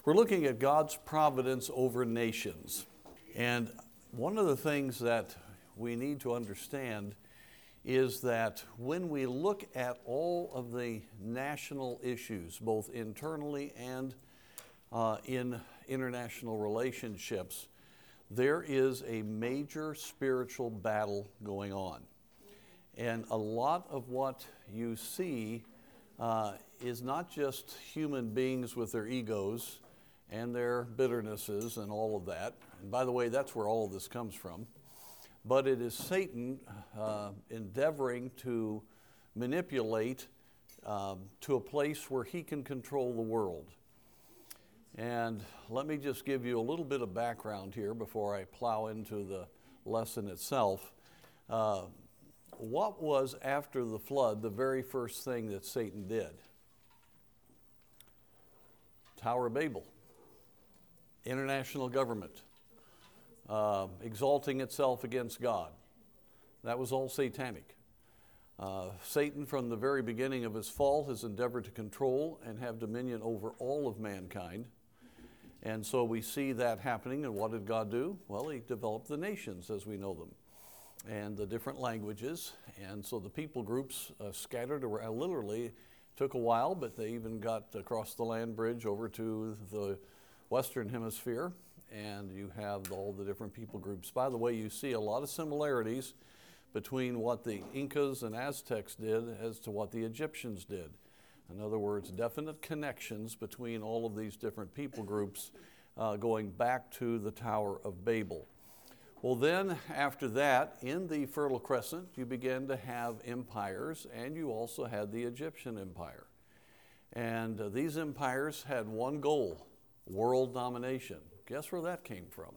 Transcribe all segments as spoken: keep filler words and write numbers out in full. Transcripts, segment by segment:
We're looking at God's providence over nations. And one of the things that we need to understand is that when we look at all of the national issues, both internally and uh, in international relationships, there is a major spiritual battle going on. And a lot of what you see uh, is not just human beings with their egos and their bitternesses and all of that. And by the way, that's where all of this comes from. But it is Satan uh, endeavoring to manipulate um, to a place where he can control the world. And let me just give you a little bit of background here before I plow into the lesson itself. Uh, what was, after the flood, the very first thing that Satan did? Tower of Babel. International government. Uh, exalting itself against God. That was all satanic. Uh, Satan, from the very beginning of his fall, has endeavored to control and have dominion over all of mankind. And so we see that happening. And what did God do? Well, he developed the nations as we know them, and the different languages. And so the people groups uh, scattered around. Literally took a while, but they even got across the land bridge over to the Western Hemisphere. And you have all the different people groups. By the way, you see a lot of similarities between what the Incas and Aztecs did as to what the Egyptians did. In other words, definite connections between all of these different people groups uh, going back to the Tower of Babel. Well, then, after that, in the Fertile Crescent, you began to have empires, and you also had the Egyptian Empire. And uh, these empires had one goal: world domination. Guess where that came from?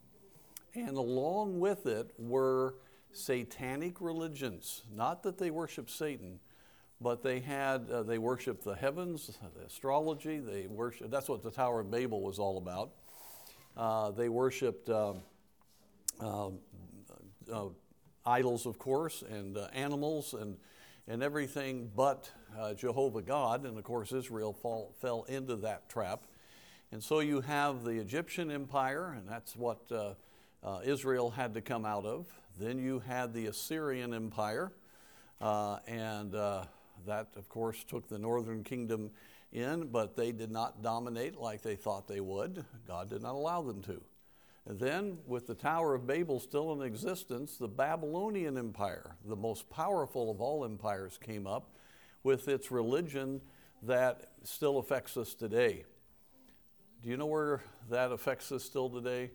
And along with it were satanic religions. Not that they worshiped Satan, but they had uh, they worshiped the heavens, the astrology. They worshiped. That's what the Tower of Babel was all about. Uh, they worshipped uh, uh, uh, idols, of course, and uh, animals, and and everything but uh, Jehovah God. And of course, Israel fall, fell into that trap. And so you have the Egyptian Empire, and that's what uh, uh, Israel had to come out of. Then you had the Assyrian Empire, uh, and uh, that, of course, took the northern kingdom in, but they did not dominate like they thought they would. God did not allow them to. And then, with the Tower of Babel still in existence, the Babylonian Empire, the most powerful of all empires, came up with its religion that still affects us today. Do you know where that affects us still today?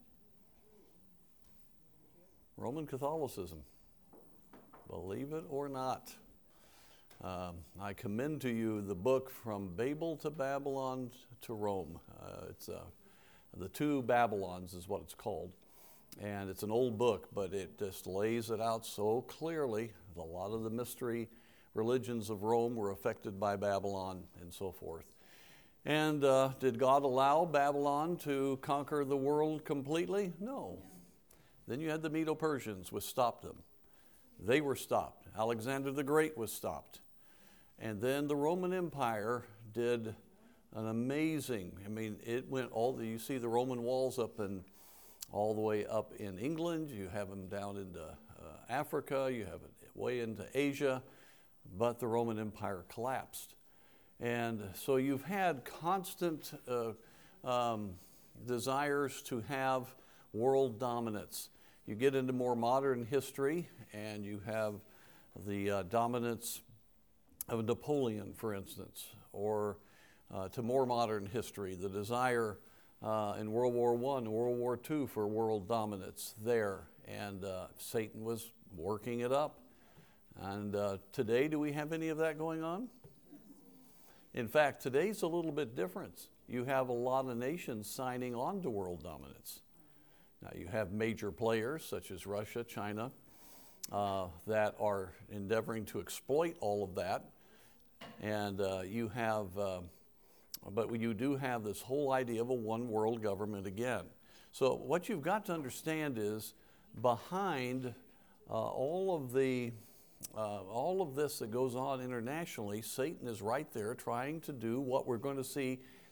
Roman Catholicism. Believe it or not. Um, I commend to you the book From Babel to Babylon to Rome. Uh, it's uh, The Two Babylons is what it's called. And it's an old book, but it just lays it out so clearly. A lot of the mystery religions of Rome were affected by Babylon and so forth. And uh, did God allow Babylon to conquer the world completely? No. Then you had the Medo-Persians, which stopped them. They were stopped. Alexander the Great was stopped. And then the Roman Empire did an amazing, I mean, it went all, the, you see the Roman walls up and all the way up in England. You have them down into uh, Africa. You have it way into Asia. But the Roman Empire collapsed. And so you've had constant uh, um, desires to have world dominance. You get into more modern history, and you have the uh, dominance of Napoleon, for instance, or uh, to more modern history, the desire uh, in World War One, World War Two for world dominance there. And uh, Satan was working it up. And uh, today, do we have any of that going on? In fact, today's a little bit different. You have a lot of nations signing on to world dominance. Now, you have major players such as Russia, China, uh, that are endeavoring to exploit all of that. And uh, you have, uh, but you do have this whole idea of a one world government again. So what you've got to understand is behind uh, all of the Uh, all of this that goes on internationally, Satan is right there trying to do what we're going to see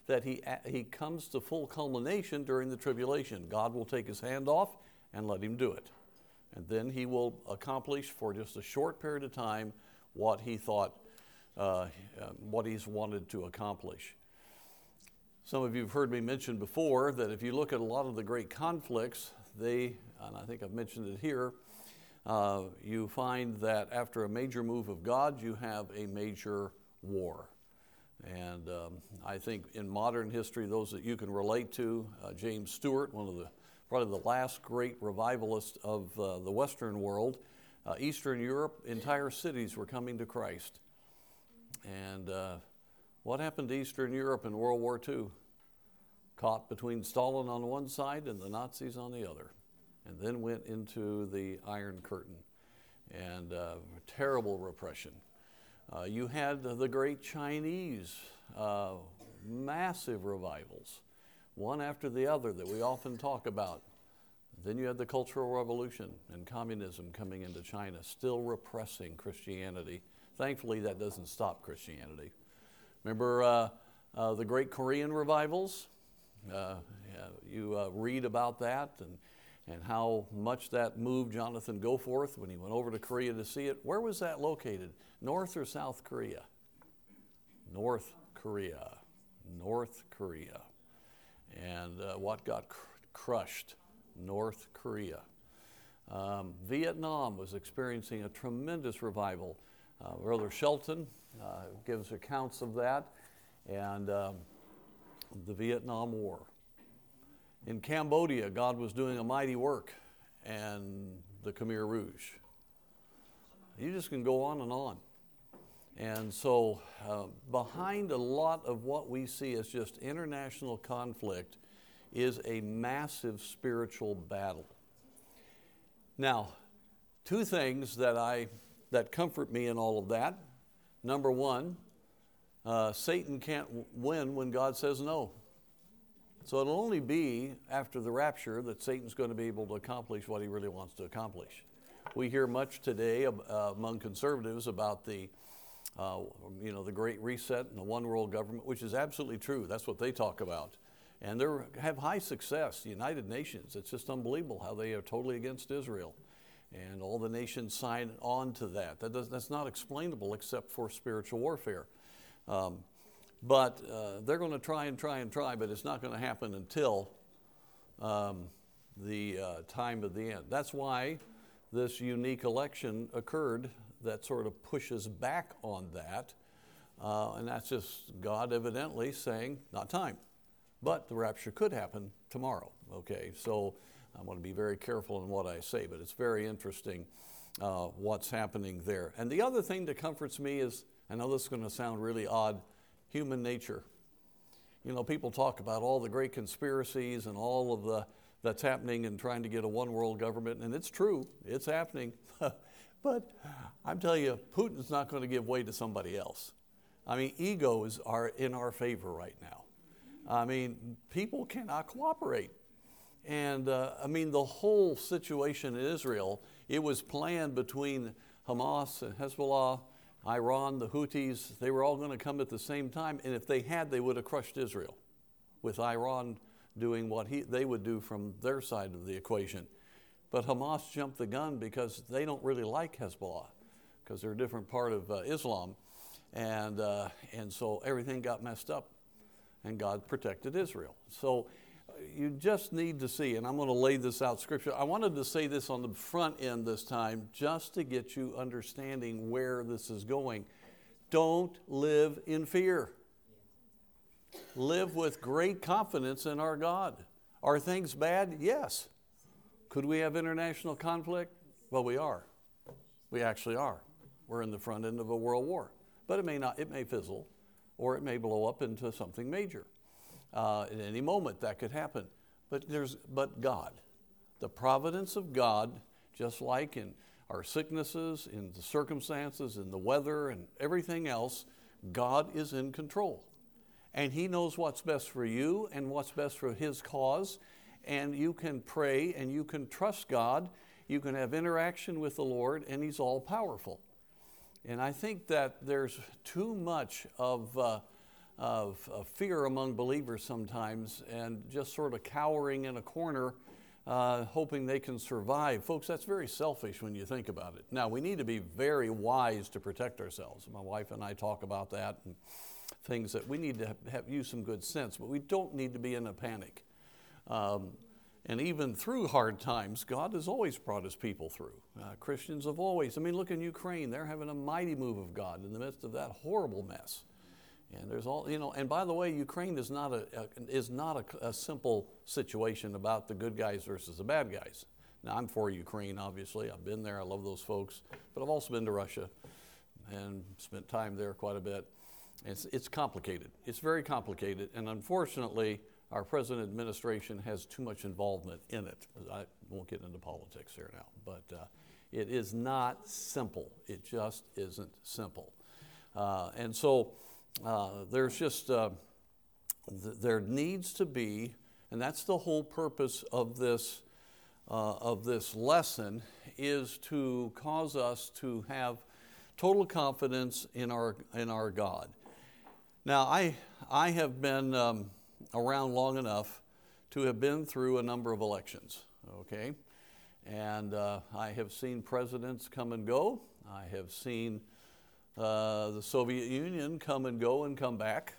that he, he comes to full culmination during the tribulation. God will take his hand off and let him do it. And then he will accomplish for just a short period of time what he thought, uh, what he's wanted to accomplish. Some of you have heard me mention before that if you look at a lot of the great conflicts, they, and I think I've mentioned it here, uh, you find that after a major move of God, you have a major war. And um, I think in modern history, those that you can relate to, uh, James Stewart, one of the probably the last great revivalist of uh, the Western world, uh, Eastern Europe, entire cities were coming to Christ. And uh, what happened to Eastern Europe in World War Two? Caught between Stalin on one side and the Nazis on the other, and then went into the Iron Curtain, and uh, terrible repression. Uh, you had the great Chinese, uh, massive revivals, one after the other that we often talk about. Then you had the Cultural Revolution and communism coming into China, still repressing Christianity. Thankfully, that doesn't stop Christianity. Remember uh, uh, the great Korean revivals? Uh, you uh, read about that and, and how much that moved Jonathan Goforth when he went over to Korea to see it. Where was that located? North or South Korea? North Korea. North Korea. And uh, what got cr- crushed? North Korea. Um, Vietnam was experiencing a tremendous revival. Uh, Brother Shelton uh, gives accounts of that, and um, the Vietnam War. In Cambodia, God was doing a mighty work, and the Khmer Rouge. You just can go on and on. And so uh, behind a lot of what we see as just international conflict is a massive spiritual battle. Now, two things that I that comfort me in all of that. Number one, uh, Satan can't w- win when God says no. So it'll only be after the rapture that Satan's going to be able to accomplish what he really wants to accomplish. We hear much today uh, among conservatives about the, uh, you know, the Great Reset and the one world government, which is absolutely true. That's what they talk about. And they have high success. The United Nations, it's just unbelievable how they are totally against Israel. And all the nations sign on to that. That does, that's not explainable except for spiritual warfare. Um, but uh, they're going to try and try and try, but it's not going to happen until um, the uh, time of the end. That's why this unique election occurred that sort of pushes back on that. Uh, and that's just God evidently saying, not time. But the rapture could happen tomorrow, okay? So I want to be very careful in what I say, but it's very interesting uh, what's happening there. And the other thing that comforts me is, I know this is going to sound really odd, human nature. You know, people talk about all the great conspiracies and all of the that's happening and trying to get a one world government, and it's true, it's happening. But I'm telling you, Putin's not going to give way to somebody else. I mean, egos are in our favor right now. I mean, people cannot cooperate. And uh, I mean, the whole situation in Israel, it was planned between Hamas and Hezbollah, Iran, the Houthis. They were all going to come at the same time. And if they had, they would have crushed Israel, with Iran doing what he, they would do from their side of the equation. But Hamas jumped the gun because they don't really like Hezbollah, because they're a different part of uh, Islam. And, uh, and so everything got messed up. And God protected Israel. So you just need to see, and I'm going to lay this out scripture. I wanted to say this on the front end this time just to get you understanding where this is going. Don't live in fear. Live with great confidence in our God. Are things bad? Yes. Could we have international conflict? Well, we are. We actually are. We're in the front end of a world war. But it may not, it may fizzle. Or it may blow up into something major. Uh, at any moment that could happen. But there's, but God, the providence of God, just like in our sicknesses, in the circumstances, in the weather, and everything else, God is in control. And He knows what's best for you and what's best for His cause. And you can pray and you can trust God. You can have interaction with the Lord, and He's all powerful. And I think that there's too much of uh, of, of fear among believers sometimes, and just sort of cowering in a corner, uh, hoping they can survive. Folks, that's very selfish when you think about it. Now, we need to be very wise to protect ourselves. My wife and I talk about that, and things that we need to have, have use some good sense, but we don't need to be in a panic. Um, And even through hard times, God has always brought his people through. Uh, Christians have always, I mean, look in Ukraine, they're having a mighty move of God in the midst of that horrible mess. And there's all, you know, and by the way, Ukraine is not a, a is not a, a simple situation about the good guys versus the bad guys. Now, I'm for Ukraine, obviously. I've been there, I love those folks. But I've also been to Russia and spent time there quite a bit. It's, it's complicated. It's very complicated. And unfortunately, our present administration has too much involvement in it. I won't get into politics here now, but uh, it is not simple. It just isn't simple. Uh, and so uh, there's just, uh, th- there needs to be, and that's the whole purpose of this, uh, of this lesson, is to cause us to have total confidence in our, in our God. Now, I, I have been um, around long enough to have been through a number of elections, okay? And uh, I have seen presidents come and go. I have seen uh, the Soviet Union come and go and come back.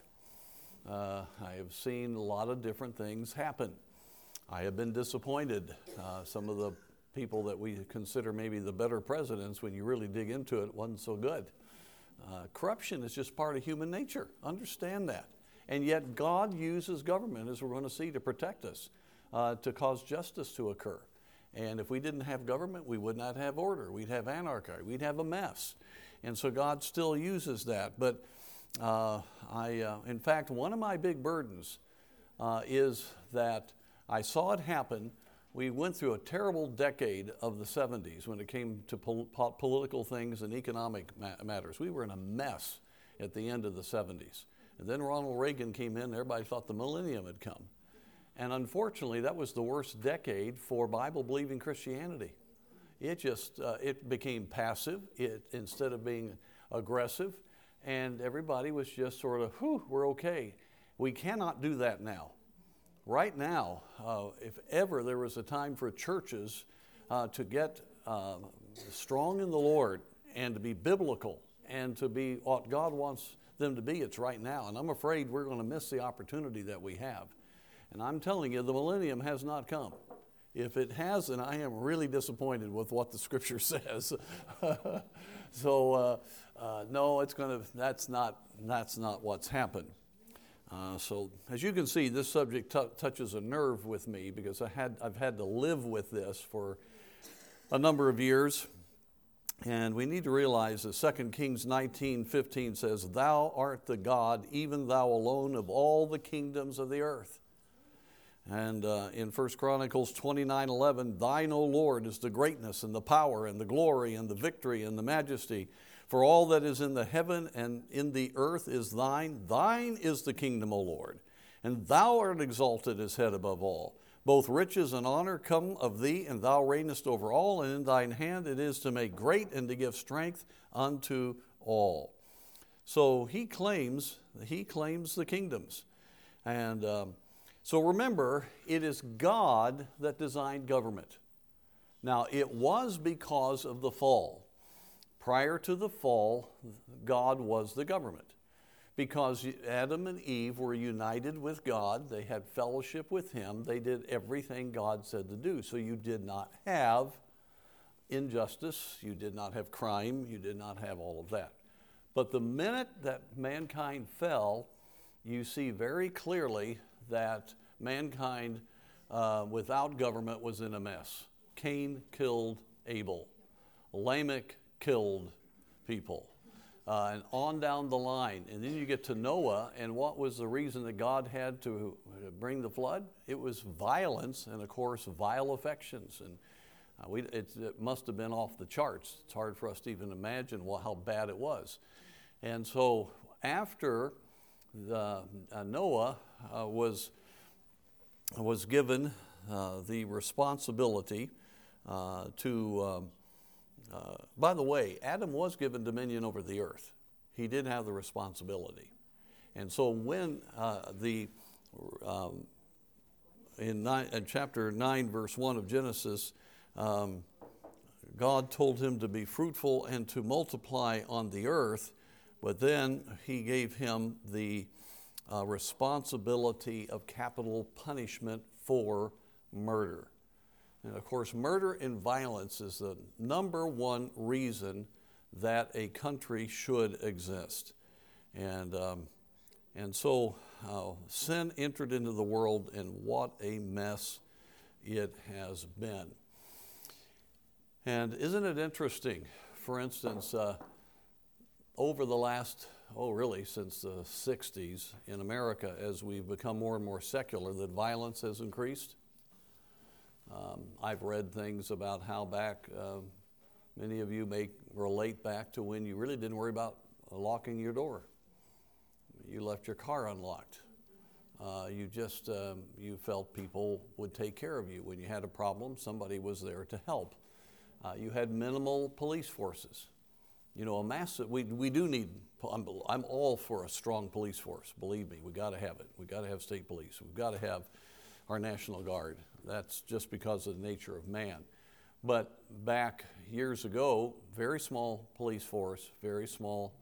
Uh, I have seen a lot of different things happen. I have been disappointed. Uh, some of the people that we consider maybe the better presidents, when you really dig into it, wasn't so good. Uh, corruption is just part of human nature. Understand that. And yet God uses government, as we're going to see, to protect us, uh, to cause justice to occur. And if we didn't have government, we would not have order. We'd have anarchy. We'd have a mess. And so God still uses that. But uh, I, uh, in fact, one of my big burdens uh, is that I saw it happen. We went through a terrible decade of the seventies when it came to pol- po- political things and economic ma- matters. We were in a mess at the end of the seventies. And then Ronald Reagan came in, and everybody thought the millennium had come. And unfortunately, that was the worst decade for Bible-believing Christianity. It just, uh, it became passive it, instead of being aggressive, and everybody was just sort of, whew, we're okay. We cannot do that now. Right now, uh, if ever there was a time for churches uh, to get uh, strong in the Lord and to be biblical and to be what God wants them to be, it's right now. And I'm afraid we're going to miss the opportunity that we have. And I'm telling you, the millennium has not come. If it hasn't, I am really disappointed with what the Scripture says. so uh, uh, no, it's going to. That's not. That's not what's happened. Uh, so as you can see, this subject t- touches a nerve with me because I had. I've had to live with this for a number of years. And we need to realize that Second Kings nineteen fifteen says, "Thou art the God, even thou alone, of all the kingdoms of the earth." And uh, in First Chronicles twenty-nine eleven, "Thine, O Lord, is the greatness and the power and the glory and the victory and the majesty. For all that is in the heaven and in the earth is thine. Thine is the kingdom, O Lord, and thou art exalted as head above all. Both riches and honor come of thee, and thou reignest over all, and in thine hand it is to make great and to give strength unto all." So he claims, he claims the kingdoms. And um, so remember, it is God that designed government. Now, it was because of the fall. Prior to the fall, God was the government. Because Adam and Eve were united with God, they had fellowship with Him, they did everything God said to do. So you did not have injustice, you did not have crime, you did not have all of that. But the minute that mankind fell, you see very clearly that mankind uh, without government was in a mess. Cain killed Abel. Lamech killed people. Uh, and on down the line. And then you get to Noah, and what was the reason that God had to bring the flood? It was violence and, of course, vile affections. And uh, we, it, it must have been off the charts. It's hard for us to even imagine what, how bad it was. And so after the, uh, Noah uh, was, was given uh, the responsibility uh, to... Um, Uh, by the way, Adam was given dominion over the earth. He did have the responsibility. And so when uh, the, um, in, nine, in chapter nine, verse one of Genesis, um, God told him to be fruitful and to multiply on the earth, but then he gave him the uh, responsibility of capital punishment for murder. And of course, murder and violence is the number one reason that a country should exist. And, um, and so uh, sin entered into the world, and what a mess it has been. And isn't it interesting, for instance, uh, over the last, oh really, since the sixties in America, as we've become more and more secular, that violence has increased? Um, I've read things about how back, uh, many of you may relate back to when you really didn't worry about locking your door. You left your car unlocked. Uh, you just, um, you felt people would take care of you. When you had a problem, somebody was there to help. Uh, you had minimal police forces. You know, a massive, we, we do need, I'm, I'm all for a strong police force, believe me, we gotta have it. We gotta have state police, we've gotta have our National Guard. That's just because of the nature of man. But back years ago, very small police force, very small,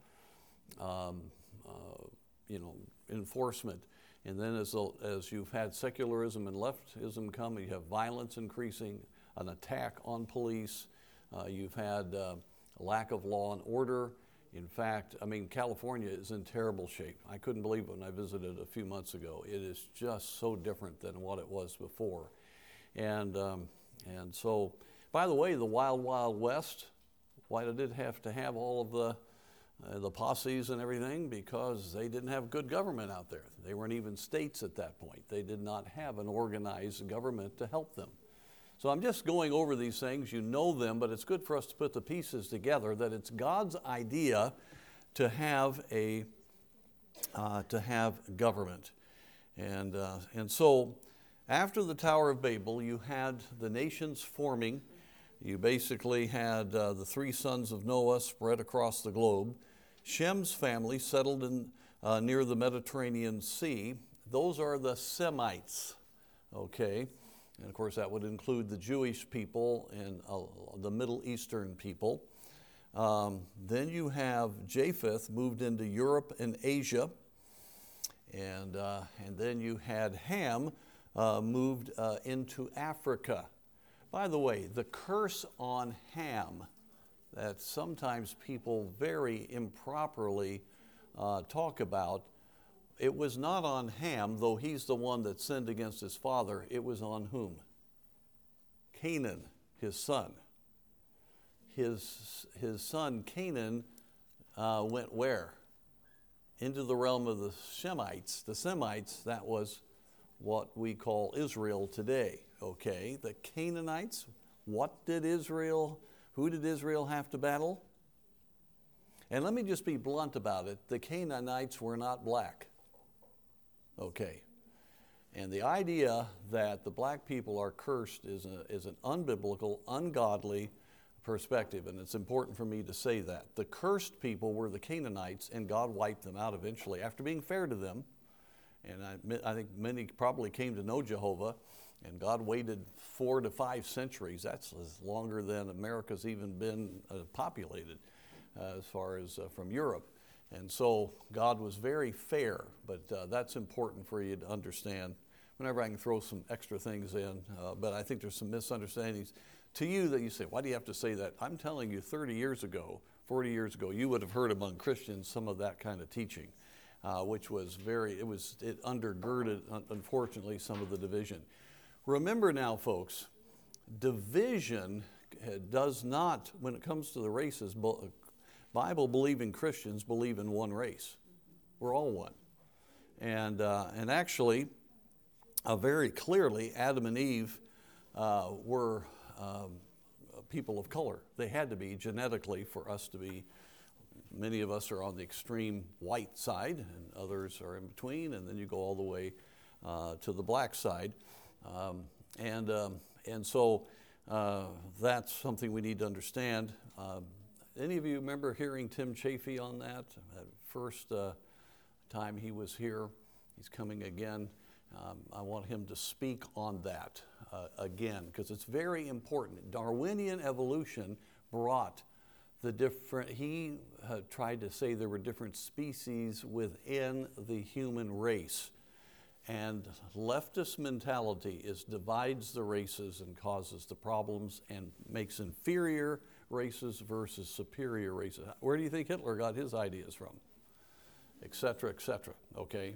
um, uh, you know, enforcement. And then as, as you've had secularism and leftism come, you have violence increasing, an attack on police, uh, you've had uh, a lack of law and order. In fact, I mean, California is in terrible shape. I couldn't believe it when I visited a few months ago. It is just so different than what it was before. And, um, and so, by the way, the Wild Wild West, why did it have to have all of the, uh, the posses and everything? Because they didn't have good government out there. They weren't even states at that point. They did not have an organized government to help them. So I'm just going over these things, you know them, but it's good for us to put the pieces together that it's God's idea to have a, uh, to have government. And, uh, and so after the Tower of Babel, you had the nations forming. You basically had uh, the three sons of Noah spread across the globe. Shem's family settled in, uh, near the Mediterranean Sea. Those are the Semites, okay? And of course, that would include the Jewish people and uh, the Middle Eastern people. Um, then you have Japheth moved into Europe and Asia. And, uh, and then you had Ham uh, moved uh, into Africa. By the way, the curse on Ham that sometimes people very improperly uh, talk about, it was not on Ham, though he's the one that sinned against his father. It was on whom? Canaan, his son. His, his son Canaan uh, went where? Into the realm of the Shemites. The Semites, that was what we call Israel today, okay? The Canaanites, what did Israel, who did Israel have to battle? And let me just be blunt about it. The Canaanites were not black. Okay, and the idea that the black people are cursed is, a, is an unbiblical, ungodly perspective, and it's important for me to say that. The cursed people were the Canaanites, and God wiped them out eventually after being fair to them. And I, I think many probably came to know Jehovah, and God waited four to five centuries. That's longer than America's even been uh, populated uh, as far as uh, from Europe. And so God was very fair, but uh, that's important for you to understand. Whenever I can throw some extra things in, uh, but I think there's some misunderstandings to you that you say, why do you have to say that? I'm telling you, thirty years ago, forty years ago, you would have heard among Christians some of that kind of teaching, uh, which was very, it was, it undergirded, unfortunately, some of the division. Remember now, folks, division does not, when it comes to the races, Bible-believing Christians believe in one race. We're all one. And, uh, and actually, uh, very clearly, Adam and Eve uh, were um, people of color. They had to be genetically for us to be. Many of us are on the extreme white side, and others are in between, and then you go all the way uh, to the black side. Um, and, um, and so uh, that's something we need to understand. Um, Any of you remember hearing Tim Chaffee on that? That first uh, time he was here. He's coming again. Um, I want him to speak on that uh, again, because it's very important. Darwinian evolution brought the different, he uh, tried to say there were different species within the human race. And leftist mentality is divides the races and causes the problems and makes inferior races versus superior races. Where do you think Hitler got his ideas from? Et cetera, et cetera, okay?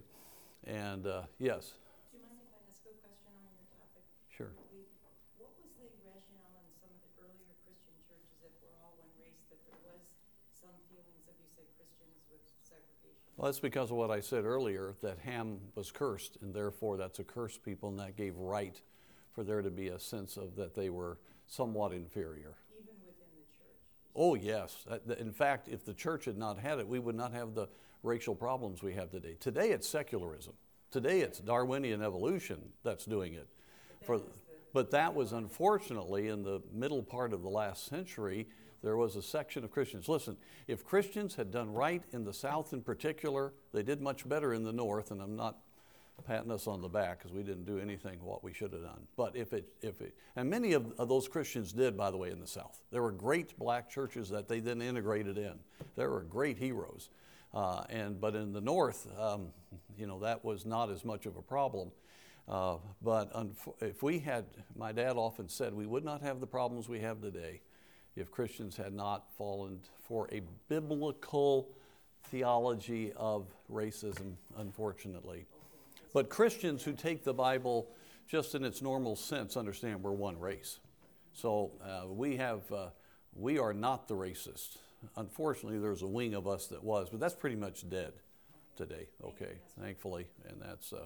And uh, yes? Do you mind if I ask a question on your topic? Sure. What was the rationale in some of the earlier Christian churches, if we're all one race, that there was some feelings of, you said, Christians with segregation? Well, that's because of what I said earlier, that Ham was cursed, and therefore that's a cursed people, and that gave right for there to be a sense of that they were somewhat inferior. Even within the church? Oh, yes. In fact, if the church had not had it, we would not have the racial problems we have today. Today it's secularism. Today it's Darwinian evolution that's doing it. But For, that, the, but that was unfortunately in the middle part of the last century, there was a section of Christians. Listen, if Christians had done right in the South in particular, they did much better in the North, and I'm not patting us on the back because we didn't do anything what we should have done. But if it, if it, and many of, of those Christians did, by the way, in the South. There were great black churches that they then integrated in. There were great heroes. Uh, and but in the North, um, you know, that was not as much of a problem. Uh, but unf- if we had, my dad often said, we would not have the problems we have today if Christians had not fallen for a biblical theology of racism, unfortunately. But Christians who take the Bible just in its normal sense understand we're one race. So uh, we have, uh, we are not the racist. Unfortunately, there's a wing of us that was, but that's pretty much dead today, okay, thankfully. And that's, uh,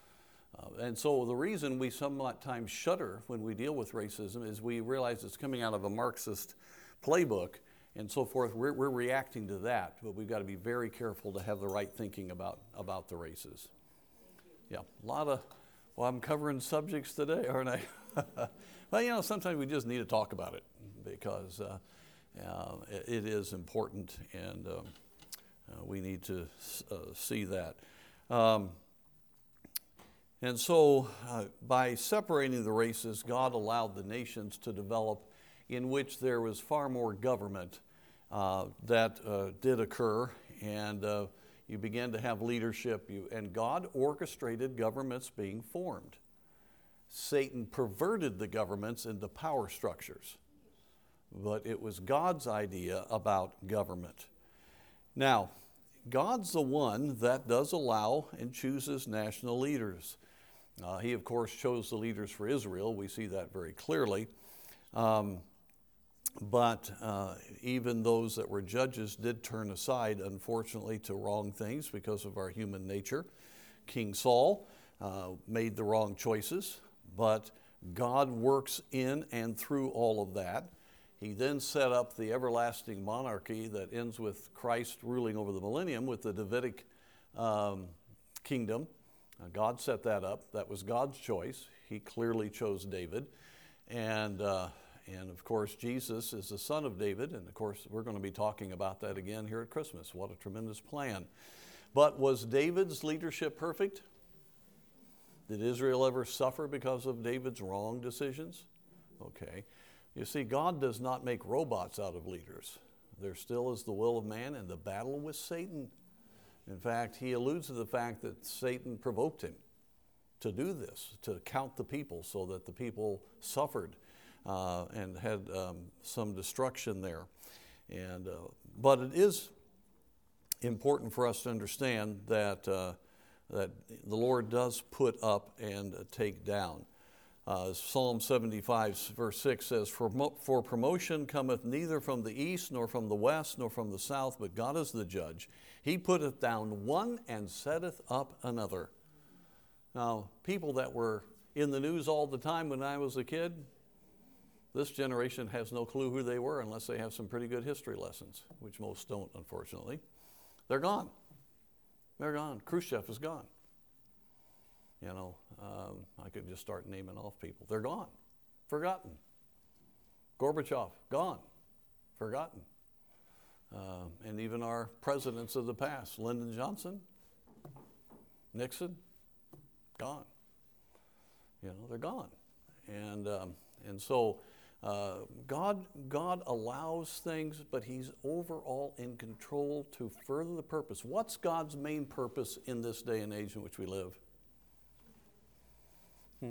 uh, and so the reason we sometimes shudder when we deal with racism is we realize it's coming out of a Marxist playbook and so forth. We're, we're reacting to that, but we've got to be very careful to have the right thinking about, about the races. Yeah, a lot of, well, I'm covering subjects today, aren't I? Well, you know, sometimes we just need to talk about it because uh, uh, it, it is important, and um, uh, we need to uh, see that. Um, and so uh, by separating the races, God allowed the nations to develop in which there was far more government uh, that uh, did occur, and uh, you began to have leadership, you, and God orchestrated governments being formed. Satan perverted the governments into power structures, but it was God's idea about government. Now, God's the one that does allow and chooses national leaders. Uh, he, of course, chose the leaders for Israel. We see that very clearly. Um, But uh, even those that were judges did turn aside, unfortunately, to wrong things because of our human nature. King Saul uh, made the wrong choices, but God works in and through all of that. He then set up the everlasting monarchy that ends with Christ ruling over the millennium with the Davidic um, kingdom. Uh, God set that up. That was God's choice. He clearly chose David. And uh, And of course, Jesus is the son of David, and of course, we're going to be talking about that again here at Christmas. What a tremendous plan. But was David's leadership perfect? Did Israel ever suffer because of David's wrong decisions? Okay. You see, God does not make robots out of leaders. There still is the will of man and the battle with Satan. In fact, he alludes to the fact that Satan provoked him to do this, to count the people so that the people suffered. Uh, and had um, some destruction there. And, uh, but it is important for us to understand that, uh, that the Lord does put up and uh, take down. Uh, Psalm seventy-five verse six says, for, for promotion cometh neither from the east, nor from the west, nor from the south, but God is the judge. He putteth down one and setteth up another. Now, people that were in the news all the time when I was a kid, this generation has no clue who they were unless they have some pretty good history lessons, which most don't, unfortunately. They're gone. They're gone. Khrushchev is gone. You know, um, I could just start naming off people. They're gone. Forgotten. Gorbachev, gone. Forgotten. Uh, and even our presidents of the past, Lyndon Johnson, Nixon, gone. You know, they're gone. And, um, and so uh, God, God allows things, but he's overall in control to further the purpose. What's God's main purpose in this day and age in which we live? Hmm?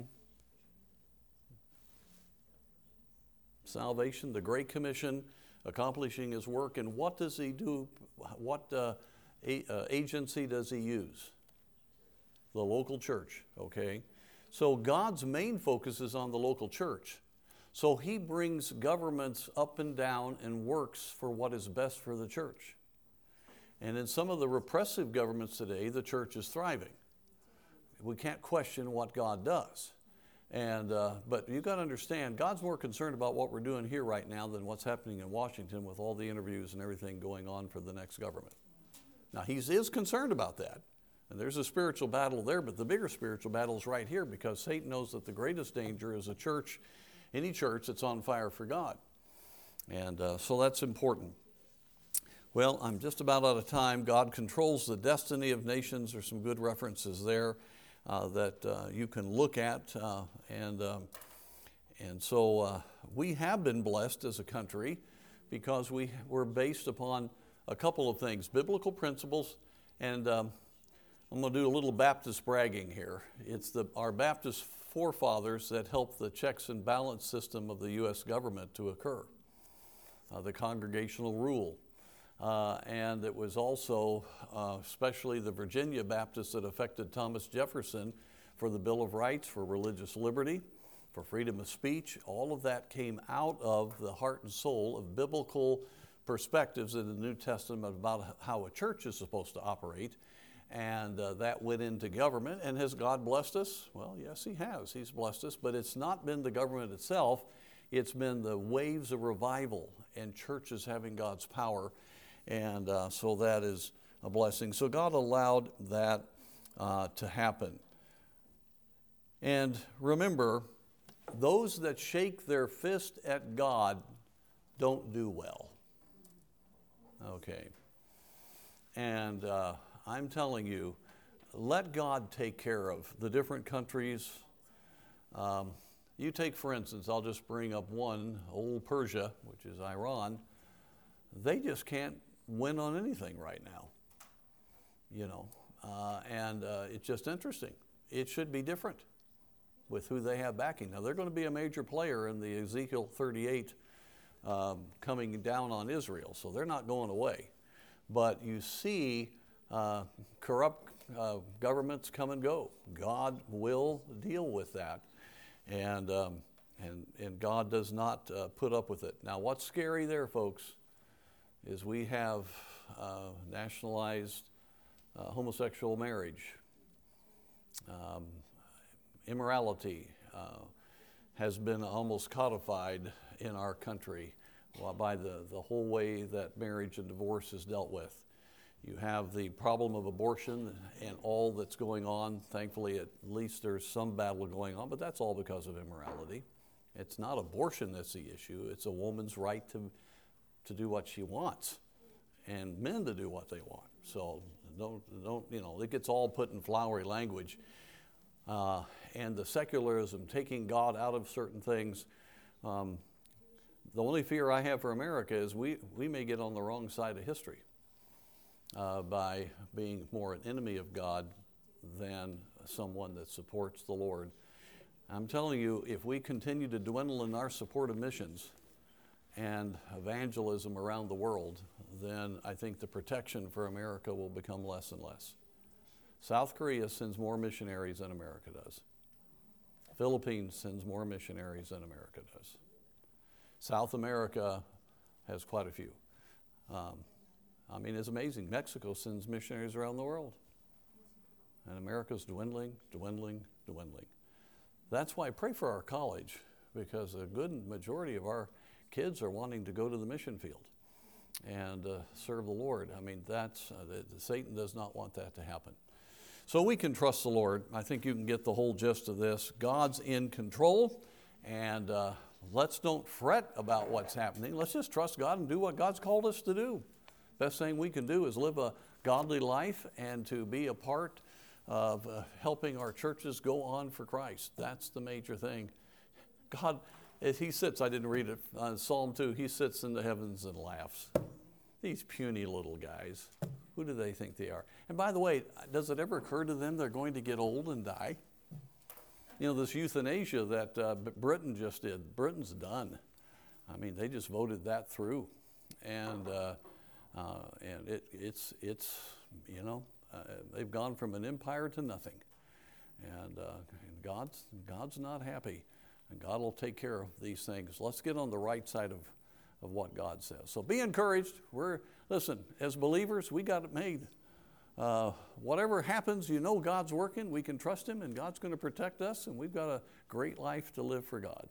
Salvation, the Great Commission, accomplishing his work. And what does he do? What uh, a, uh, agency does he use? The local church, okay? So God's main focus is on the local church. So he brings governments up and down and works for what is best for the church. And in some of the repressive governments today, the church is thriving. We can't question what God does. And, uh, but you've got to understand, God's more concerned about what we're doing here right now than what's happening in Washington with all the interviews and everything going on for the next government. Now, he is concerned about that. And there's a spiritual battle there, but the bigger spiritual battle is right here, because Satan knows that the greatest danger is a church, any church that's on fire for God. And uh, so that's important. Well, I'm just about out of time. God controls the destiny of nations. There's some good references there uh, that uh, you can look at. Uh, and, um, and so uh, we have been blessed as a country because we were based upon a couple of things, biblical principles. And um, I'm going to do a little Baptist bragging here. It's the, our Baptist forefathers that helped the checks and balance system of the U S government to occur. Uh, the congregational rule. Uh, and it was also, uh, especially the Virginia Baptists that affected Thomas Jefferson for the Bill of Rights, for religious liberty, for freedom of speech. All of that came out of the heart and soul of biblical perspectives in the New Testament about how a church is supposed to operate. And uh, that went into government. And has God blessed us? Well, yes, he has. He's blessed us. But it's not been the government itself. It's been the waves of revival and churches having God's power. And uh, so that is a blessing. So God allowed that uh, to happen. And remember, those that shake their fist at God don't do well. Okay. And uh, I'm telling you, let God take care of the different countries. Um, you take, for instance, I'll just bring up one, old Persia, which is Iran. They just can't win on anything right now, you know. Uh, and uh, it's just interesting. It should be different with who they have backing. Now, they're going to be a major player in the Ezekiel thirty-eight um, coming down on Israel, so they're not going away. But you see uh, corrupt uh, governments come and go. God will deal with that, and um, and and God does not uh, put up with it. Now, what's scary there, folks, is we have uh, nationalized uh, homosexual marriage. Um, immorality uh, has been almost codified in our country by the, the whole way that marriage and divorce is dealt with. You have the problem of abortion and all that's going on. Thankfully, at least there's some battle going on, but that's all because of immorality. It's not abortion that's the issue. It's a woman's right to to do what she wants, and men to do what they want. So don't, don't you know, it gets all put in flowery language. Uh, and the secularism, taking God out of certain things. Um, the only fear I have for America is we, we may get on the wrong side of history uh, by being more an enemy of God than someone that supports the Lord. I'm telling you, if we continue to dwindle in our support of missions and evangelism around the world, then I think the protection for America will become less and less. South Korea sends more missionaries than America does. Philippines sends more missionaries than America does. South America has quite a few. Um, I mean, it's amazing. Mexico sends missionaries around the world. And America's dwindling, dwindling, dwindling. That's why I pray for our college, because a good majority of our kids are wanting to go to the mission field and uh, serve the Lord. I mean, that's uh, the, the Satan does not want that to happen. So we can trust the Lord. I think you can get the whole gist of this. God's in control, and uh, let's don't fret about what's happening. Let's just trust God and do what God's called us to do. Best thing we can do is live a godly life and to be a part of uh, helping our churches go on for Christ. That's the major thing. God, as he sits, I didn't read it, on Psalm two, he sits in the heavens and laughs. These puny little guys, who do they think they are? And by the way, does it ever occur to them they're going to get old and die? You know, this euthanasia that uh, Britain just did, Britain's done. I mean, they just voted that through. And uh, uh, and it, it's, it's, you know, uh, they've gone from an empire to nothing. And, uh, and God's, God's not happy. And God will take care of these things. Let's get on the right side of, of what God says. So be encouraged. We're, listen, as believers, we got it made. Uh, whatever happens, you know God's working. We can trust him, and God's going to protect us, and we've got a great life to live for God.